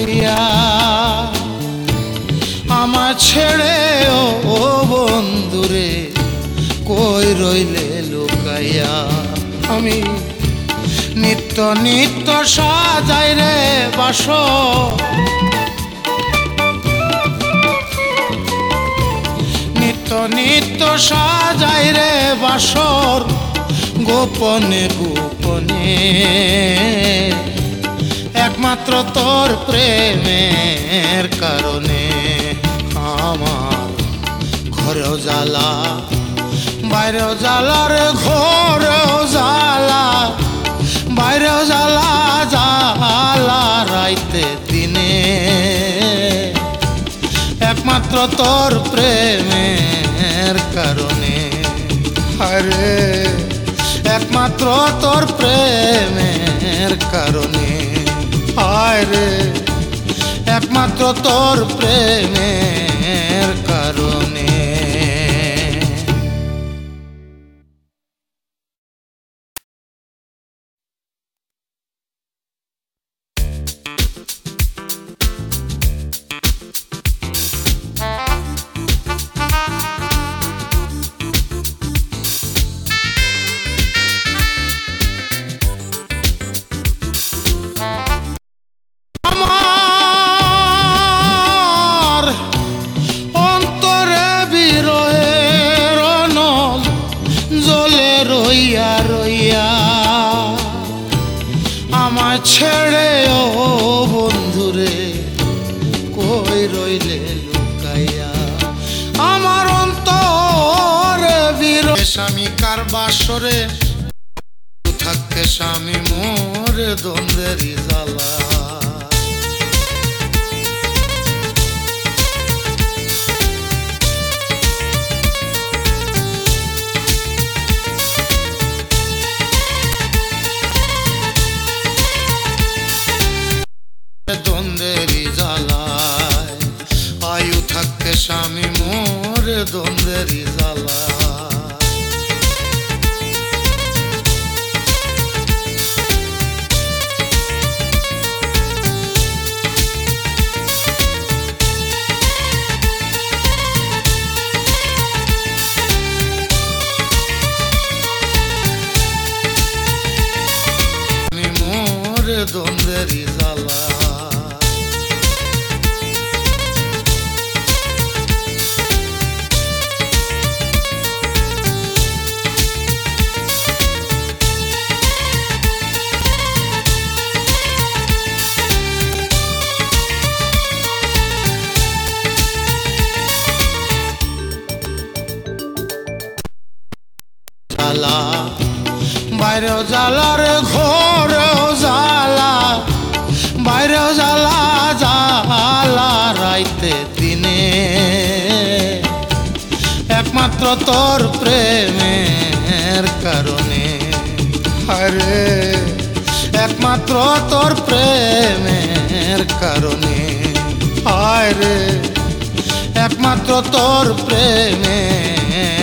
লইয়া আমার ছেড়ে ও বন্ধুরে কই রইলে লুকাইয়া। আমি নিত্য নিত্য সাজাই রে বাসর, নিত্য নিত্য সাজাই রে বাসর গোপনে গোপনে, একমাত্র তোর প্রেমের কারণে। আমার ঘরেও জ্বালা বাইরেও জ্বালা রে, ঘরেও জ্বালা বাইরেও জ্বালা, জ্বালা রাইতে দিনে, একমাত্র তোর প্রেমের কারণে। আরে একমাত্র তোর প্রেমের কারণে, আরে একমাত্র তোর প্রেমের কারণে। ছেড়ে ও বন্ধুরে কই রইলে লুকাইয়া, আমার অন্তরে বিরহে স্বামী কার বাসরে থাকতে স্বামী মোরে দ্বন্দ্বেরই জ্বালা। দ্বন্দ্বেরই জ্বালায় আয়ু থাকতে স্বামী মোরে দ্বন্দ্বেরই জ্বালা। মোরে দ্বন্দ্বেরই জ্বালা। বাইরেও জ্বালা রে, ঘরেও জ্বালা বাইরেও জ্বালা, জ্বালা রাইতে দিনে, একমাত্র তোর প্রেমের কারণে। আরে একমাত্র তোর প্রেমের কারণে, আরে একমাত্র তোর প্রেমের